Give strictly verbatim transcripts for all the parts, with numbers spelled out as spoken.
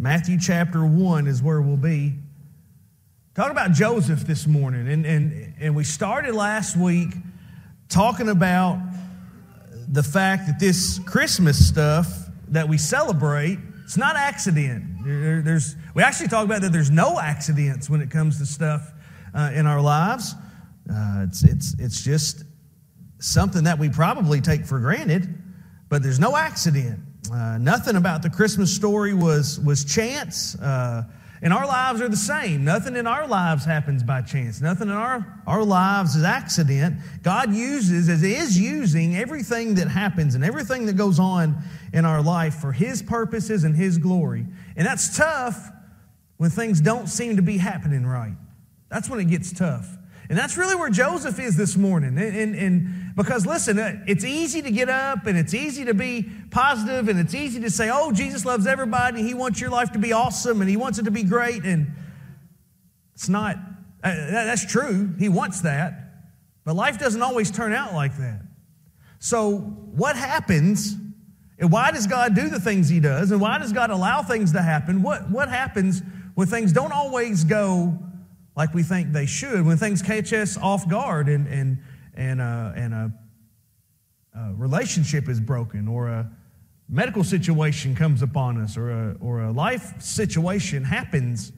Matthew chapter one is where we'll be. Talking about Joseph this morning. And, and, and we started last week talking about the fact that this Christmas stuff that we celebrate, it's not accident. There, there's, we actually talk about that there's no accidents when it comes to stuff uh, in our lives. Uh, it's, it's, it's just something that we probably take for granted, but there's no accident. Uh, nothing about the Christmas story was, was chance. Uh, and our lives are the same. Nothing in our lives happens by chance. Nothing in our, our lives is accident. God uses, as is using, everything that happens and everything that goes on in our life for His purposes and His glory. And that's tough when things don't seem to be happening right. That's when it gets tough. And that's really where Joseph is this morning. And, and, and because, listen, it's easy to get up and it's easy to be positive and it's easy to say, oh, Jesus loves everybody and He wants your life to be awesome and He wants it to be great. And it's not, uh, that's true. He wants that. But life doesn't always turn out like that. So what happens, and why does God do the things He does, and why does God allow things to happen? What, what happens when things don't always go like we think they should, when things catch us off guard and and and, uh, and a, a relationship is broken, or a medical situation comes upon us, or a, or a life situation happens?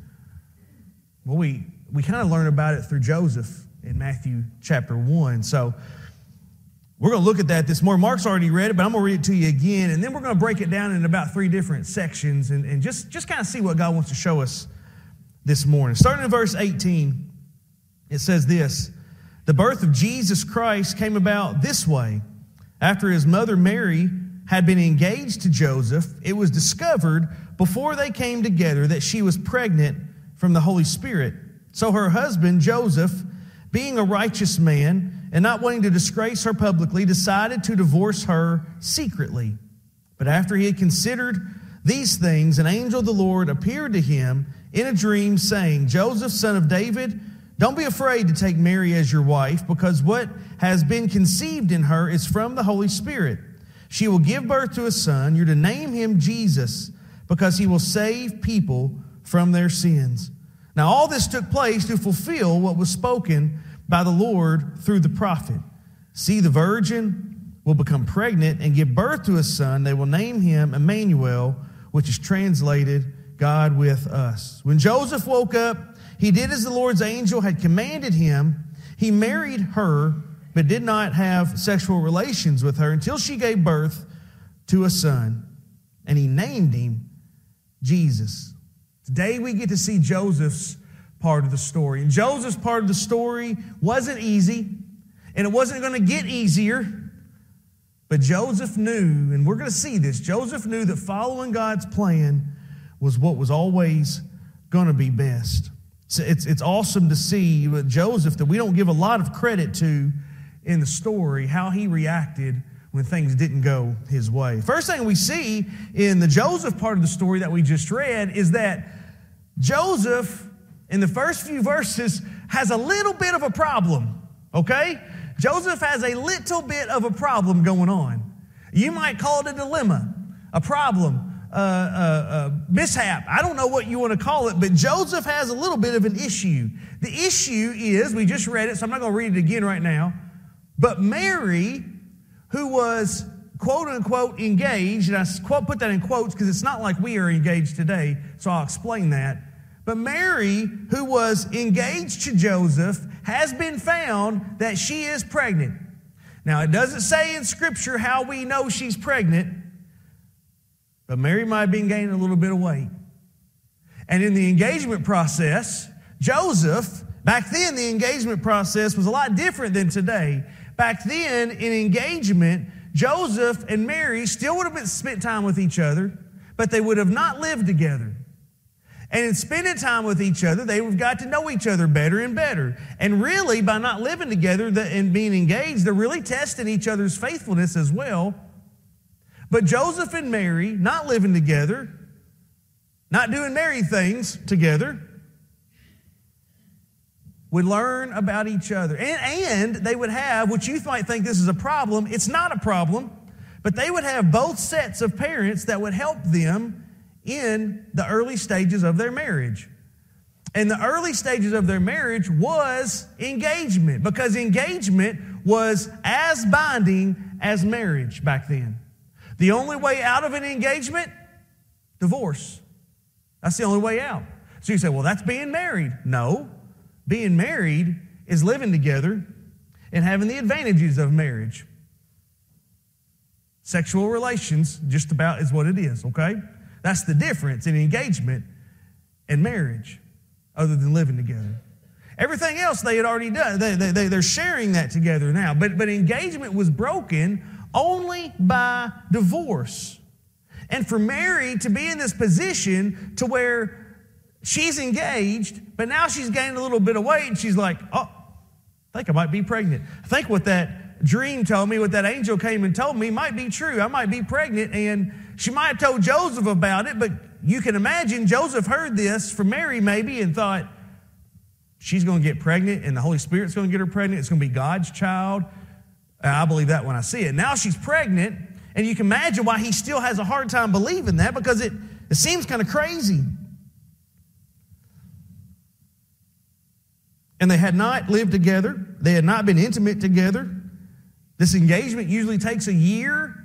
Well, we, we kind of learn about it through Joseph in Matthew chapter one. So we're going to look at that this morning. Mark's already read it, but I'm going to read it to you again, and then we're going to break it down in about three different sections and, and just, just kind of see what God wants to show us this morning. Starting in verse eighteen, it says this: the birth of Jesus Christ came about this way. After His mother Mary had been engaged to Joseph, it was discovered before they came together that she was pregnant from the Holy Spirit. So her husband, Joseph, being a righteous man and not wanting to disgrace her publicly, decided to divorce her secretly. But after he had considered these things, an angel of the Lord appeared to him in a dream, saying, Joseph, son of David, don't be afraid to take Mary as your wife, because what has been conceived in her is from the Holy Spirit. She will give birth to a son. You're to name him Jesus, because he will save people from their sins. Now all this took place to fulfill what was spoken by the Lord through the prophet. See, the virgin will become pregnant and give birth to a son. They will name him Emmanuel, which is translated God with us. When Joseph woke up, he did as the Lord's angel had commanded him. He married her, but did not have sexual relations with her until she gave birth to a son, and he named him Jesus. Today we get to see Joseph's part of the story. And Joseph's part of the story wasn't easy, and it wasn't going to get easier. But Joseph knew, and we're going to see this, Joseph knew that following God's plan was what was always going to be best. So it's, it's awesome to see with Joseph that we don't give a lot of credit to in the story, how he reacted when things didn't go his way. First thing we see in the Joseph part of the story that we just read is that Joseph, in the first few verses, has a little bit of a problem, okay? Joseph has a little bit of a problem going on. You might call it a dilemma, a problem, uh, uh, uh, mishap. I don't know what you want to call it, but Joseph has a little bit of an issue. The issue is, we just read it, so I'm not going to read it again right now, but Mary, who was quote-unquote engaged, and I quote, put that in quotes because it's not like we are engaged today, so I'll explain that. But Mary, who was engaged to Joseph, has been found that she is pregnant. Now, it doesn't say in Scripture how we know she's pregnant, but Mary might have been gaining a little bit of weight. And in the engagement process, Joseph, back then the engagement process was a lot different than today. Back then, in engagement, Joseph and Mary still would have been, spent time with each other, but they would have not lived together. And in spending time with each other, they would have got to know each other better and better. And really, by not living together and being engaged, they're really testing each other's faithfulness as well. But Joseph and Mary, not living together, not doing married things together, would learn about each other. And, and they would have, what you might think this is a problem, it's not a problem, but they would have both sets of parents that would help them in the early stages of their marriage. And the early stages of their marriage was engagement, because engagement was as binding as marriage back then. The only way out of an engagement, divorce. That's the only way out. So you say, well, that's being married. No, being married is living together and having the advantages of marriage. Sexual relations just about is what it is, okay? That's the difference in engagement and marriage, other than living together. Everything else they had already done. They, they, they're sharing that together now. But, but engagement was broken only by divorce. And for Mary to be in this position to where she's engaged, but now she's gained a little bit of weight, and she's like, oh, I think I might be pregnant. I think what that dream told me, what that angel came and told me might be true. I might be pregnant. And she might have told Joseph about it, but you can imagine Joseph heard this from Mary maybe and thought, she's going to get pregnant and the Holy Spirit's going to get her pregnant. It's going to be God's child. I believe that when I see it. Now she's pregnant, and you can imagine why he still has a hard time believing that, because it, it seems kind of crazy. And they had not lived together. They had not been intimate together. This engagement usually takes a year.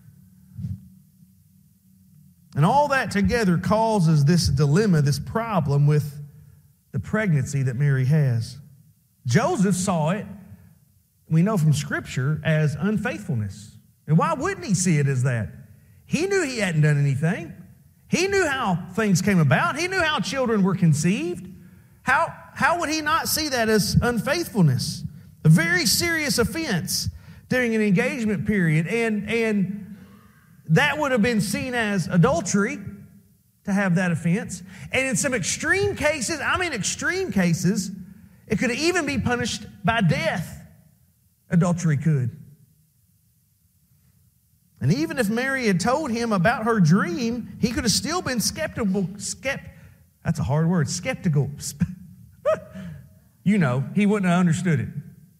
And all that together causes this dilemma, this problem with the pregnancy that Mary has. Joseph saw it, we know from Scripture, as unfaithfulness. And why wouldn't he see it as that? He knew he hadn't done anything. He knew how things came about. He knew how children were conceived. How, how would he not see that as unfaithfulness? A very serious offense during an engagement period. And, and that would have been seen as adultery to have that offense. And in some extreme cases, I mean extreme cases, it could even be punished by death. Adultery could. And even if Mary had told him about her dream, he could have still been skeptical. Skept, that's a hard word, skeptical. You know, he wouldn't have understood it.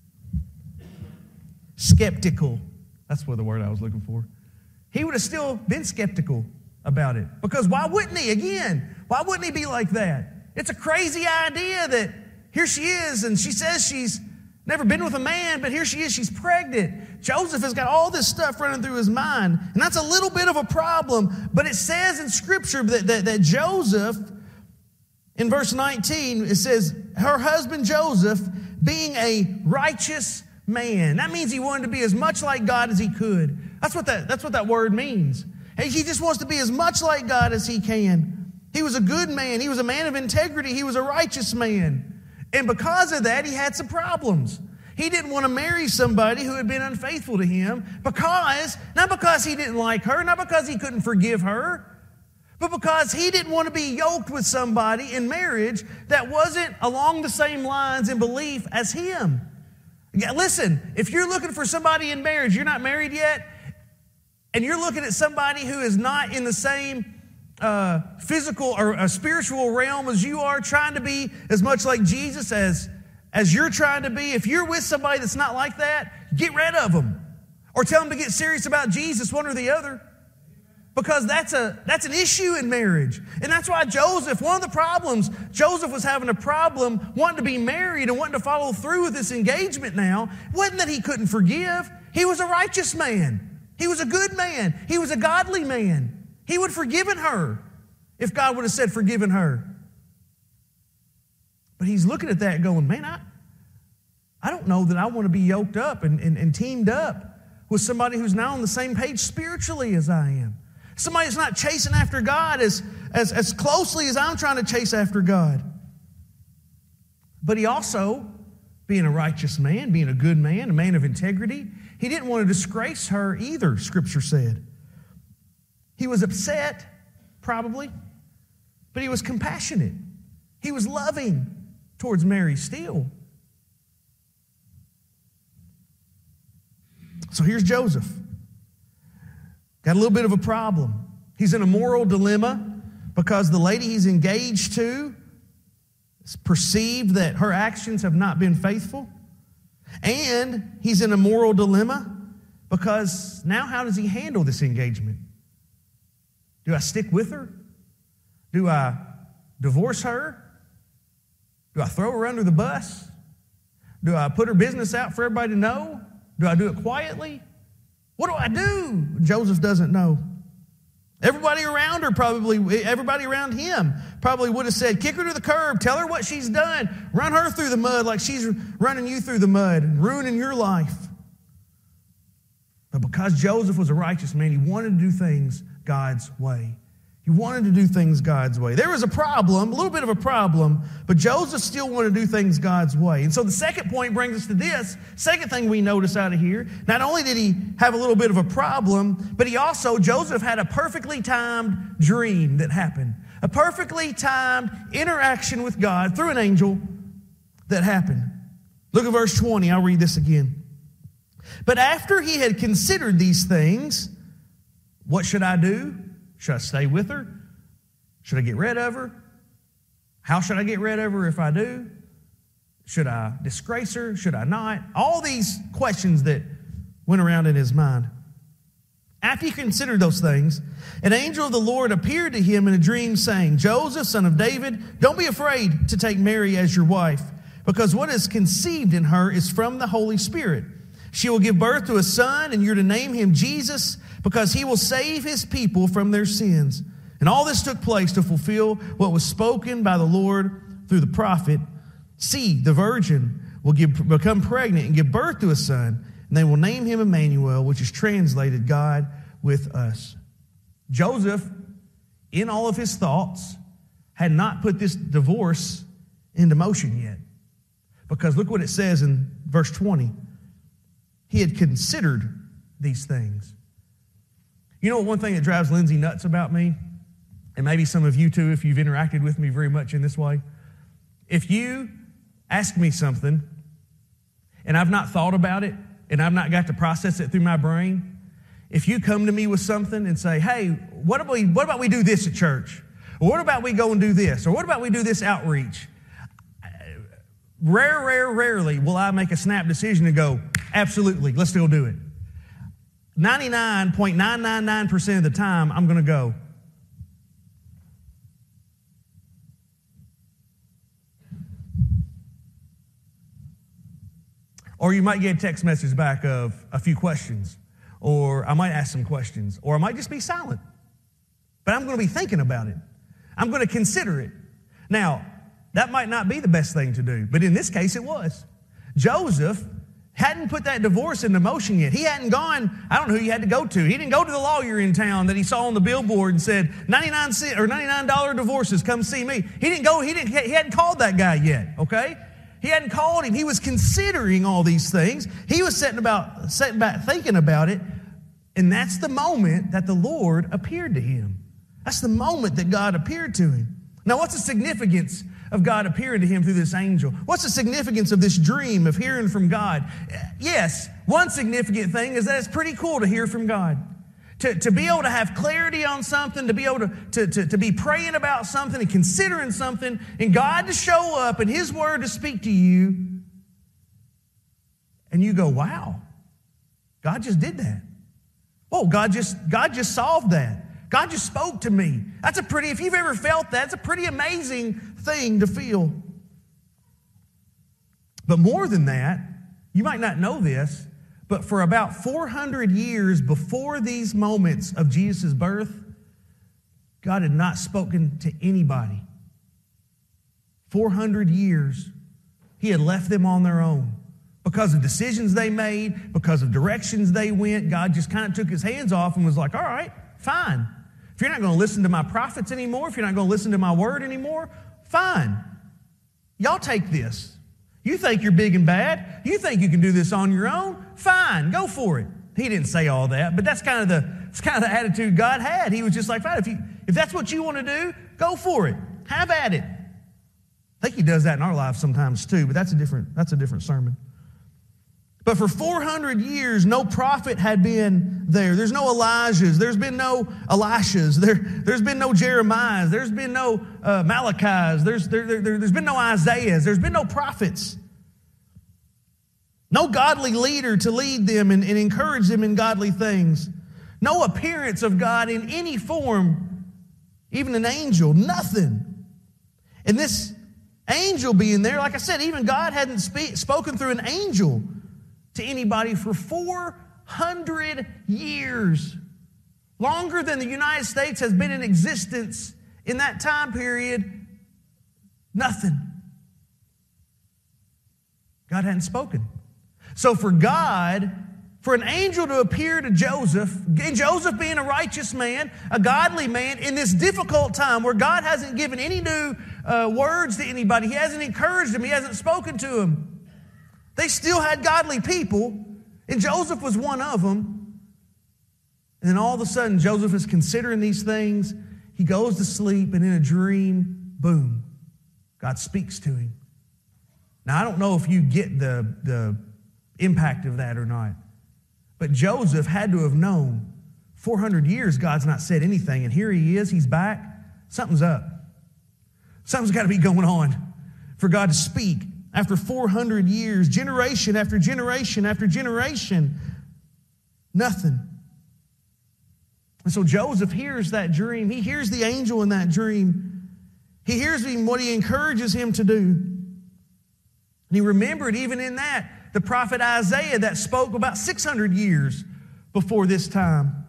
Skeptical. That's what the word I was looking for. He would have still been skeptical about it. Because why wouldn't he? Again, why wouldn't he be like that? It's a crazy idea that here she is, and she says she's never been with a man, but here she is, she's pregnant. Joseph has got all this stuff running through his mind, and that's a little bit of a problem. But it says in Scripture that, that, that Joseph, in verse nineteen, it says, her husband Joseph, being a righteous man. That means he wanted to be as much like God as he could. That's what that, that's what that word means. He just wants to be as much like God as he can. He was a good man. He was a man of integrity. He was a righteous man. And because of that, he had some problems. He didn't want to marry somebody who had been unfaithful to him because, not because he didn't like her, not because he couldn't forgive her, but because he didn't want to be yoked with somebody in marriage that wasn't along the same lines in belief as him. Yeah, listen, if you're looking for somebody in marriage, you're not married yet, and you're looking at somebody who is not in the same uh, physical or uh, spiritual realm as you are, trying to be as much like Jesus as, as you're trying to be, if you're with somebody that's not like that, get rid of them. Or tell them to get serious about Jesus, one or the other. Because that's a that's an issue in marriage. And that's why Joseph, one of the problems, Joseph was having a problem wanting to be married and wanting to follow through with this engagement now. It wasn't that he couldn't forgive. He was a righteous man. He was a good man. He was a godly man. He would have forgiven her if God would have said forgiven her. But he's looking at that going, man, I, I don't know that I want to be yoked up and, and, and teamed up with somebody who's now on the same page spiritually as I am. Somebody that's not chasing after God as, as, as closely as I'm trying to chase after God. But he also, being a righteous man, being a good man, a man of integrity, he didn't want to disgrace her either, Scripture said. He was upset, probably, but he was compassionate. He was loving towards Mary still. So here's Joseph. Got a little bit of a problem. He's in a moral dilemma because the lady he's engaged to is perceived that her actions have not been faithful. And he's in a moral dilemma because now how does he handle this engagement? Do I stick with her Do I divorce her? Do I throw her under the bus? Do I put her business out for everybody to know? Do I do it quietly? What do I do? Joseph doesn't know. Everybody around her probably, everybody around him probably would have said, kick her to the curb, tell her what she's done, run her through the mud like she's running you through the mud and ruining your life. But because Joseph was a righteous man, he wanted to do things God's way. He wanted to do things God's way. There was a problem, a little bit of a problem, but Joseph still wanted to do things God's way. And so the second point brings us to this. Second thing we notice out of here, not only did he have a little bit of a problem, but he also, Joseph had a perfectly timed dream that happened. A perfectly timed interaction with God through an angel that happened. Look at verse twenty. I'll read this again. But after he had considered these things, what should I do? Should I stay with her? Should I get rid of her? How should I get rid of her if I do? Should I disgrace her? Should I not? All these questions that went around in his mind. After he considered those things, an angel of the Lord appeared to him in a dream saying, Joseph, son of David, don't be afraid to take Mary as your wife, because what is conceived in her is from the Holy Spirit. She will give birth to a son, and you're to name him Jesus, because he will save his people from their sins. And all this took place to fulfill what was spoken by the Lord through the prophet. See, the virgin will give, become pregnant and give birth to a son, and they will name him Emmanuel, which is translated God with us. Joseph, in all of his thoughts, had not put this divorce into motion yet. Because look what it says in verse twenty. He had considered these things. You know what one thing that drives Lindsay nuts about me? And maybe some of you too, if you've interacted with me very much in this way. If you ask me something and I've not thought about it and I've not got to process it through my brain, if you come to me with something and say, hey, what about we, what about we do this at church? Or what about we go and do this? Or what about we do this outreach? Rare, rare, rarely will I make a snap decision and go, absolutely, let's still do it. ninety-nine point nine nine nine percent of the time, I'm going to go. Or you might get a text message back of a few questions. Or I might ask some questions. Or I might just be silent. But I'm going to be thinking about it. I'm going to consider it. Now, that might not be the best thing to do, but in this case it was. Joseph hadn't put that divorce into motion yet. He hadn't gone, I don't know who he had to go to. He didn't go to the lawyer in town that he saw on the billboard and said, ninety-nine cent or ninety-nine dollars divorces, come see me. He didn't go, he didn't, he hadn't called that guy yet, okay? He hadn't called him. He was considering all these things. He was sitting about, sitting back thinking about it, and that's the moment that the Lord appeared to him. That's the moment that God appeared to him. Now, what's the significance of God appearing to him through this angel? What's the significance of this dream of hearing from God? Yes, one significant thing is that it's pretty cool to hear from God. To, to be able to have clarity on something, to be able to, to, to, to be praying about something and considering something, and God to show up and His Word to speak to you, and you go, wow, God just did that. Oh, God just, God just solved that. God just spoke to me. That's a pretty, if you've ever felt that, it's a pretty amazing thing to feel. But more than that, you might not know this, but for about four hundred years before these moments of Jesus' birth, God had not spoken to anybody. four hundred years, He had left them on their own. Because of decisions they made, because of directions they went, God just kind of took His hands off and was like, all right, fine. If you're not going to listen to my prophets anymore, if you're not going to listen to my word anymore, fine. Y'all take this. You think you're big and bad. You think you can do this on your own. Fine, go for it. He didn't say all that, but that's kind of the, that's kind of the attitude God had. He was just like, fine, if, you, if that's what you want to do, go for it. Have at it. I think He does that in our lives sometimes too, but that's a different, that's a different sermon. But for four hundred years, no prophet had been there. There's no Elijahs. There's been no Elishas. There, there's been no Jeremiahs. There's been no uh, Malachis. There's, there, there, there's been no Isaiahs. There's been no prophets. No godly leader to lead them and, and encourage them in godly things. No appearance of God in any form even an angel, nothing. And this angel being there, like I said, even God hadn't speak, spoken through an angel to anybody for four hundred years. Longer than the United States has been in existence in that time period, nothing. God hadn't spoken. So for God, for an angel to appear to Joseph, and Joseph being a righteous man, a godly man, in this difficult time where God hasn't given any new uh, words to anybody, He hasn't encouraged him, He hasn't spoken to him. They still had godly people, and Joseph was one of them. And then all of a sudden, Joseph is considering these things. He goes to sleep, and in a dream, boom, God speaks to him. Now, I don't know if you get the, the impact of that or not, but Joseph had to have known four hundred years God's not said anything, and here he is, he's back. Something's up. Something's got to be going on for God to speak after four hundred years, generation after generation after generation. Nothing. And so Joseph hears that dream. He hears the angel in that dream. He hears him, what he encourages him to do. And he remembered even in that, the prophet Isaiah that spoke about six hundred years before this time,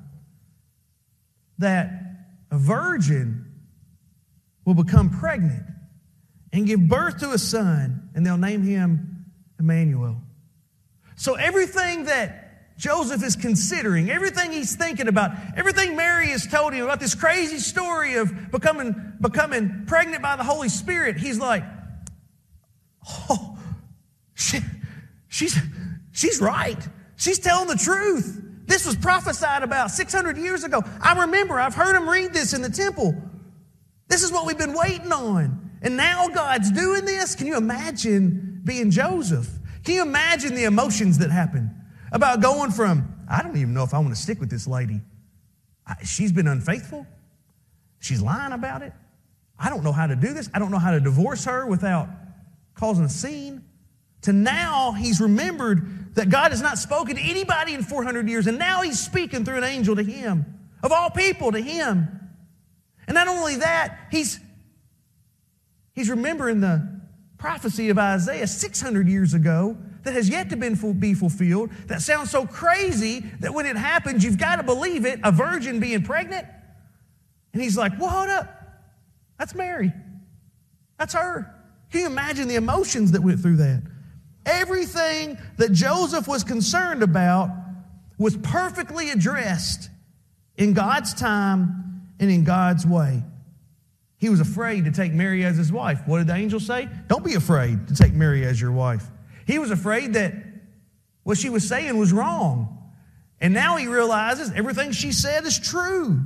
that a virgin will become pregnant and give birth to a son, and they'll name him Emmanuel. So everything that Joseph is considering, everything he's thinking about, everything Mary has told him about this crazy story of becoming, becoming pregnant by the Holy Spirit, he's like, oh, she, she's, she's right. She's telling the truth. This was prophesied about six hundred years ago. I remember, I've heard him read this in the temple. This is what we've been waiting on. And now God's doing this. Can you imagine being Joseph? Can you imagine the emotions that happen? About going from, I don't even know if I want to stick with this lady. I, she's been unfaithful. She's lying about it. I don't know how to do this. I don't know how to divorce her without causing a scene. To now, he's remembered that God has not spoken to anybody in four hundred years, and now he's speaking through an angel to him. Of all people, to him. And not only that, he's, he's remembering the prophecy of Isaiah six hundred years ago that has yet to be fulfilled, that sounds so crazy that when it happens, you've got to believe it, a virgin being pregnant. And he's like, well, hold up. That's Mary. That's her. Can you imagine the emotions that went through that? Everything that Joseph was concerned about was perfectly addressed in God's time and in God's way. He was afraid to take Mary as his wife. What did the angel say? Don't be afraid to take Mary as your wife. He was afraid that what she was saying was wrong. And now he realizes everything she said is true.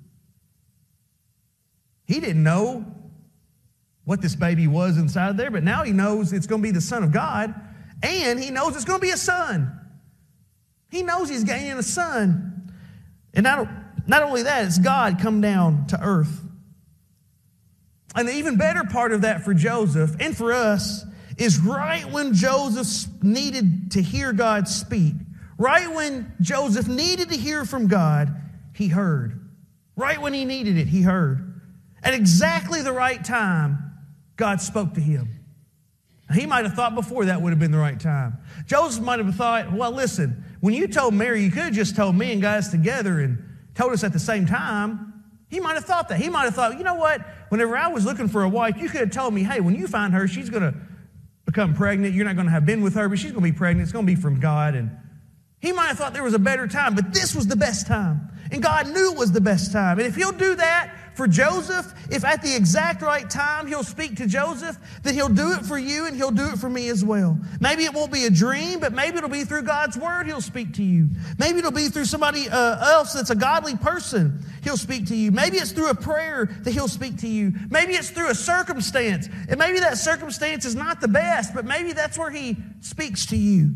He didn't know what this baby was inside there, but now he knows it's going to be the Son of God, and he knows it's going to be a son. He knows he's gaining a son. And not, not only that, it's God come down to earth. And the even better part of that for Joseph and for us is right when Joseph needed to hear God speak, right when Joseph needed to hear from God, he heard. Right when he needed it, he heard. At exactly the right time, God spoke to him. Now, he might have thought before that would have been the right time. Joseph might have thought, well, listen, when you told Mary, you could have just told me and got us together and told us at the same time. He might have thought that. He might have thought, you know what? Whenever I was looking for a wife, you could have told me, hey, when you find her, she's going to become pregnant. You're not going to have been with her, but she's going to be pregnant. It's going to be from God. And he might have thought there was a better time, but this was the best time. And God knew it was the best time. And if he'll do that for Joseph, if at the exact right time he'll speak to Joseph, then he'll do it for you and he'll do it for me as well. Maybe it won't be a dream, but maybe it'll be through God's word he'll speak to you. Maybe it'll be through somebody uh, else that's a godly person he'll speak to you. Maybe it's through a prayer that he'll speak to you. Maybe it's through a circumstance. And maybe that circumstance is not the best, but maybe that's where he speaks to you.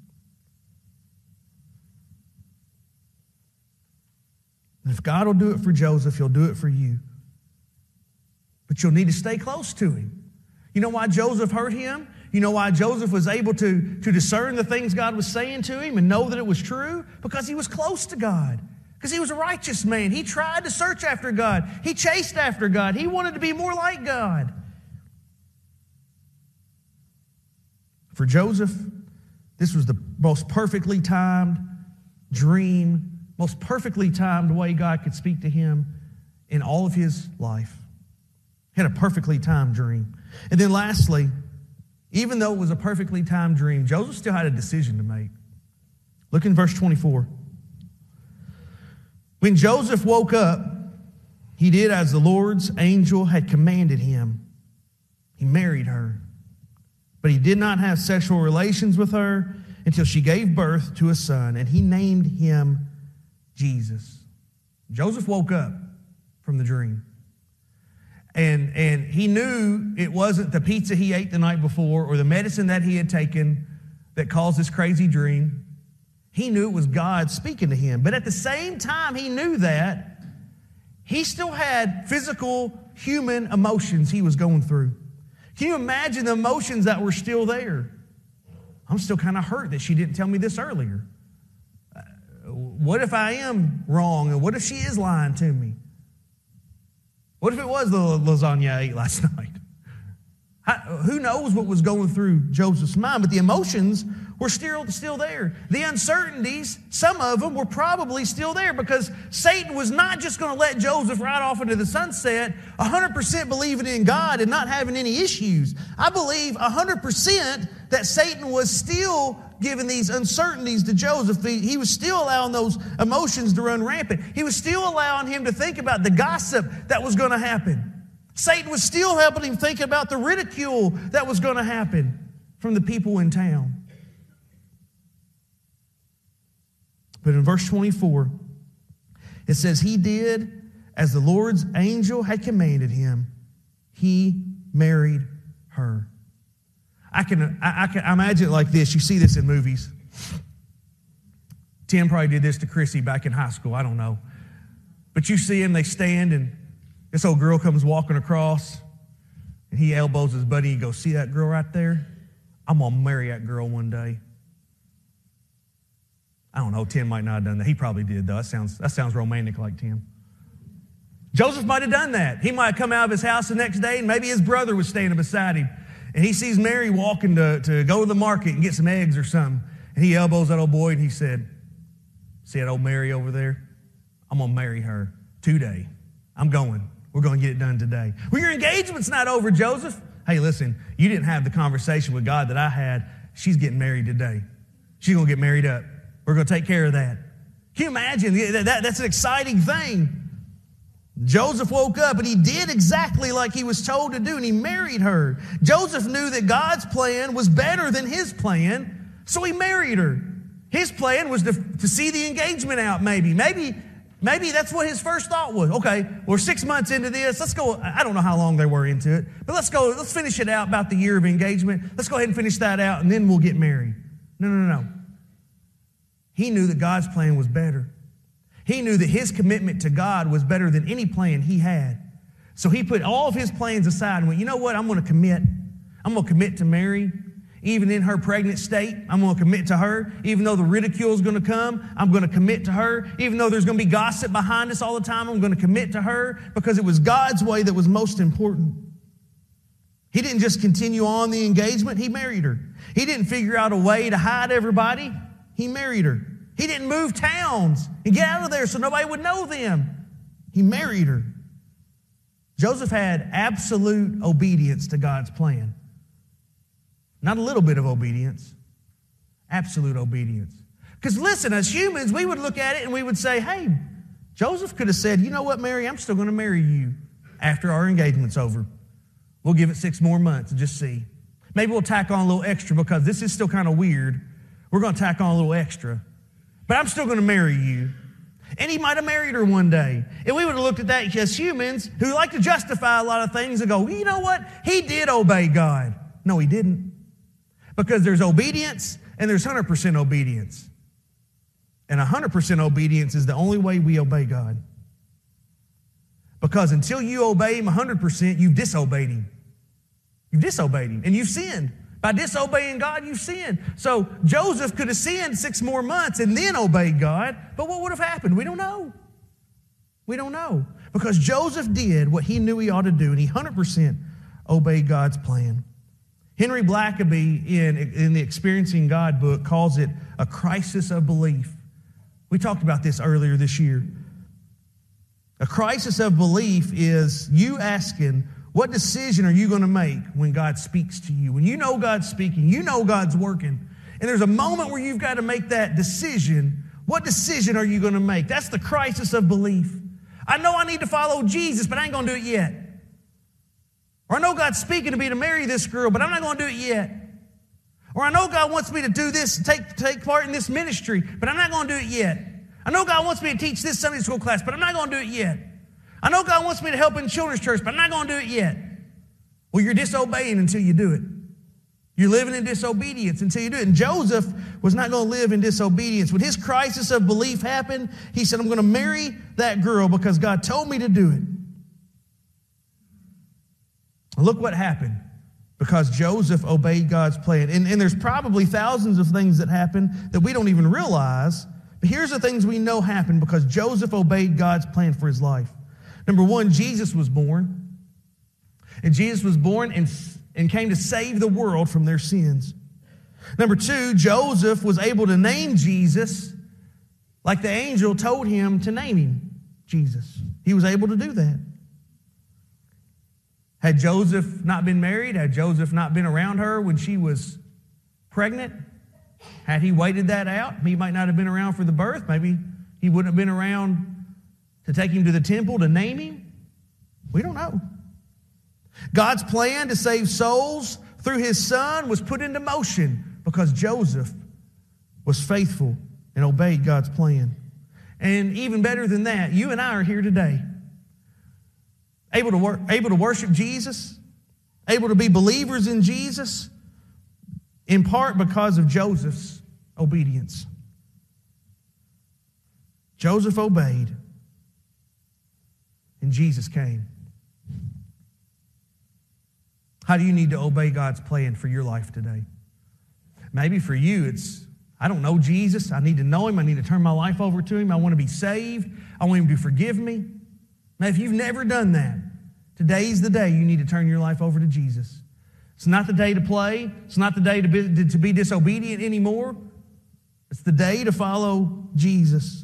If God will do it for Joseph, he'll do it for you. But you'll need to stay close to him. You know why Joseph heard him? You know why Joseph was able to, to discern the things God was saying to him and know that it was true? Because he was close to God. Because he was a righteous man. He tried to search after God. He chased after God. He wanted to be more like God. For Joseph, this was the most perfectly timed dream, most perfectly timed way God could speak to him in all of his life. He had a perfectly timed dream. And then lastly, even though it was a perfectly timed dream, Joseph still had a decision to make. Look in verse twenty-four. When Joseph woke up, he did as the Lord's angel had commanded him. He married her. But he did not have sexual relations with her until she gave birth to a son, and he named him Jesus. Joseph woke up from the dream. And, and he knew it wasn't the pizza he ate the night before or the medicine that he had taken that caused this crazy dream. He knew it was God speaking to him. But at the same time he knew that, he still had physical, human emotions he was going through. Can you imagine the emotions that were still there? I'm still kind of hurt that she didn't tell me this earlier. Uh, what if I am wrong? And what if she is lying to me? What if it was the lasagna I ate last night? How, who knows what was going through Joseph's mind? But the emotions were still, still there. The uncertainties, some of them were probably still there because Satan was not just going to let Joseph ride off into the sunset one hundred percent believing in God and not having any issues. I believe one hundred percent that Satan was still giving these uncertainties to Joseph. He, he was still allowing those emotions to run rampant. He was still allowing him to think about the gossip that was going to happen. Satan was still helping him think about the ridicule that was going to happen from the people in town. But in verse twenty-four, it says, he did as the Lord's angel had commanded him. He married her. I can, I, I can imagine it like this. You see this in movies. Tim probably did this to Chrissy back in high school. I don't know. But you see him, they stand, and this old girl comes walking across, and he elbows his buddy. He goes, see that girl right there? I'm going to marry that girl one day. I don't know, Tim might not have done that. He probably did, though. That sounds, that sounds romantic like Tim. Joseph might have done that. He might have come out of his house the next day, and maybe his brother was standing beside him. And he sees Mary walking to, to go to the market and get some eggs or something. And he elbows that old boy, and he said, see that old Mary over there? I'm going to marry her today. I'm going. We're going to get it done today. Well, your engagement's not over, Joseph. Hey, listen, you didn't have the conversation with God that I had. She's getting married today. She's going to get married up. We're going to take care of that. Can you imagine? That, that, that's an exciting thing. Joseph woke up and he did exactly like he was told to do, and he married her. Joseph knew that God's plan was better than his plan, so he married her. His plan was to, to see the engagement out, maybe. Maybe maybe that's what his first thought was. Okay, we're six months into this. Let's go. I don't know how long they were into it, but let's go. Let's finish it out about the year of engagement. Let's go ahead and finish that out, and then we'll get married. No, no, no, no. He knew that God's plan was better. He knew that his commitment to God was better than any plan he had. So he put all of his plans aside and went, you know what? I'm going to commit. I'm going to commit to Mary. Even in her pregnant state, I'm going to commit to her. Even though the ridicule is going to come, I'm going to commit to her. Even though there's going to be gossip behind us all the time, I'm going to commit to her because it was God's way that was most important. He didn't just continue on the engagement. He married her. He didn't figure out a way to hide everybody. He married her. He didn't move towns and get out of there so nobody would know them. He married her. Joseph had absolute obedience to God's plan. Not a little bit of obedience. Absolute obedience. Because listen, as humans, we would look at it and we would say, hey, Joseph could have said, you know what, Mary, I'm still going to marry you after our engagement's over. We'll give it six more months and just see. Maybe we'll tack on a little extra because this is still kind of weird. We're going to tack on a little extra. But I'm still going to marry you. And he might have married her one day. And we would have looked at that as humans who like to justify a lot of things and go, you know what? He did obey God. No, he didn't. Because there's obedience and there's one hundred percent obedience. And one hundred percent obedience is the only way we obey God. Because until you obey him one hundred percent, you've disobeyed him. You've disobeyed him and you've sinned. By disobeying God, you've sinned. So Joseph could have sinned six more months and then obeyed God, but what would have happened? We don't know. We don't know. Because Joseph did what he knew he ought to do, and he one hundred percent obeyed God's plan. Henry Blackaby, in, in the Experiencing God book, calls it a crisis of belief. We talked about this earlier this year. A crisis of belief is you asking, what decision are you going to make when God speaks to you? When you know God's speaking, you know God's working, and there's a moment where you've got to make that decision. What decision are you going to make? That's the crisis of belief. I know I need to follow Jesus, but I ain't going to do it yet. Or I know God's speaking to me to marry this girl, but I'm not going to do it yet. Or I know God wants me to do this, take, take part in this ministry, but I'm not going to do it yet. I know God wants me to teach this Sunday school class, but I'm not going to do it yet. I know God wants me to help in children's church, but I'm not going to do it yet. Well, you're disobeying until you do it. You're living in disobedience until you do it. And Joseph was not going to live in disobedience. When his crisis of belief happened, he said, I'm going to marry that girl because God told me to do it. Look what happened because Joseph obeyed God's plan. And, and there's probably thousands of things that happen that we don't even realize. But here's the things we know happened because Joseph obeyed God's plan for his life. Number one, Jesus was born. And Jesus was born and, and came to save the world from their sins. Number two, Joseph was able to name Jesus like the angel told him to name him, Jesus. He was able to do that. Had Joseph not been married, had Joseph not been around her when she was pregnant, had he waited that out, he might not have been around for the birth. Maybe he wouldn't have been around to take him to the temple to name him. We don't know. God's plan to save souls through his son was put into motion because Joseph was faithful and obeyed God's plan. And even better than that, you and I are here today. Able to, wor- able to worship Jesus, able to be believers in Jesus, in part because of Joseph's obedience. Joseph obeyed, and Jesus came. How do you need to obey God's plan for your life today? Maybe for you, it's, I don't know Jesus. I need to know him. I need to turn my life over to him. I want to be saved. I want him to forgive me. Now, if you've never done that, today's the day you need to turn your life over to Jesus. It's not the day to play. It's not the day to be, to be disobedient anymore. It's the day to follow Jesus.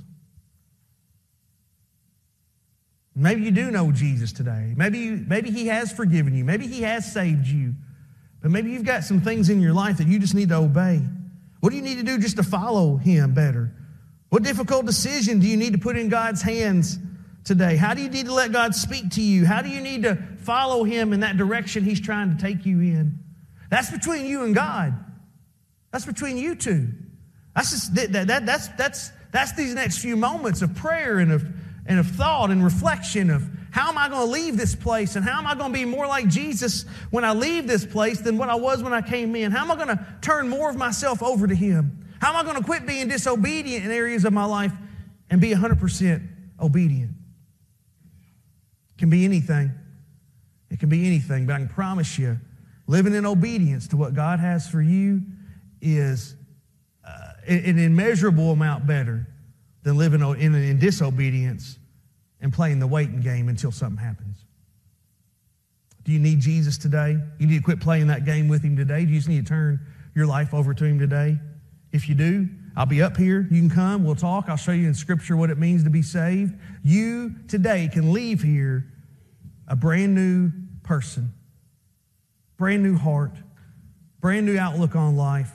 Maybe you do know Jesus today. Maybe, you, maybe he has forgiven you. Maybe he has saved you. But maybe you've got some things in your life that you just need to obey. What do you need to do just to follow him better? What difficult decision do you need to put in God's hands today? How do you need to let God speak to you? How do you need to follow him in that direction he's trying to take you in? That's between you and God. That's between you two. That's just, that, that, that's, that's, that's these next few moments of prayer and of, and of thought and reflection of how am I going to leave this place and how am I going to be more like Jesus when I leave this place than what I was when I came in? How am I going to turn more of myself over to him? How am I going to quit being disobedient in areas of my life and be one hundred percent obedient? It can be anything. It can be anything, but I can promise you, living in obedience to what God has for you is uh, an immeasurable amount better than living in, in disobedience and playing the waiting game until something happens. Do you need Jesus today? You need to quit playing that game with him today? Do you just need to turn your life over to him today? If you do, I'll be up here. You can come. We'll talk. I'll show you in Scripture what it means to be saved. You today can leave here a brand new person, brand new heart, brand new outlook on life,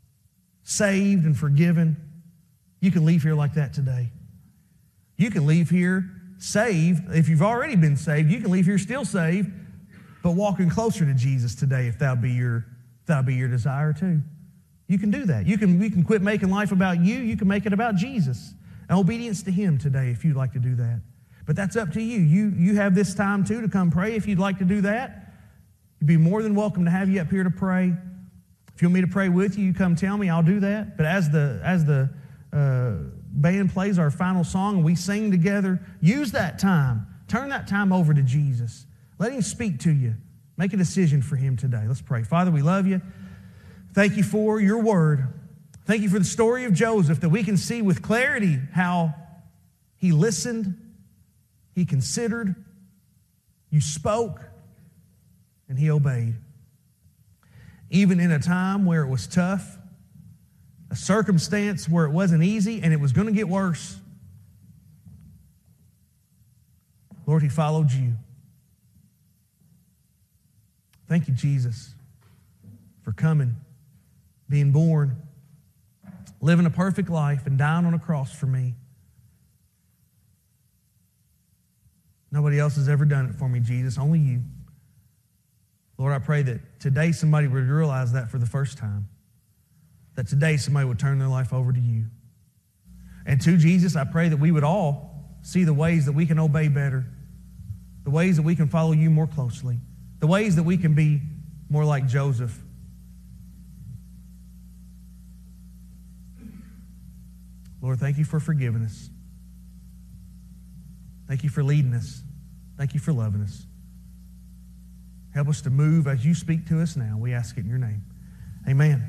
saved and forgiven. You can leave here like that today. You can leave here saved. If you've already been saved, you can leave here still saved, but walking closer to Jesus today if that'll be your, if that'll be your desire too. You can do that. You can, you can quit making life about you. You can make it about Jesus and obedience to him today if you'd like to do that. But that's up to you. You, you have this time too to come pray if you'd like to do that. You'd be more than welcome to have you up here to pray. If you want me to pray with you, you come tell me. I'll do that. But as the, as the uh, band plays our final song and we sing together, use that time. Turn that time over to Jesus. Let him speak to you. Make a decision for him today. Let's pray. Father, we love you. Thank you for your word. Thank you for the story of Joseph, that we can see with clarity how he listened, he considered, you spoke, and he obeyed. Even in a time where it was tough, a circumstance where it wasn't easy and it was going to get worse, Lord, he followed you. Thank you, Jesus, for coming, being born, living a perfect life, and dying on a cross for me. Nobody else has ever done it for me, Jesus, only you. Lord, I pray that today somebody would realize that for the first time, that today somebody would turn their life over to you. And to Jesus, I pray that we would all see the ways that we can obey better, the ways that we can follow you more closely, the ways that we can be more like Joseph. Lord, thank you for forgiving us. Thank you for leading us. Thank you for loving us. Help us to move as you speak to us now. We ask it in your name. Amen.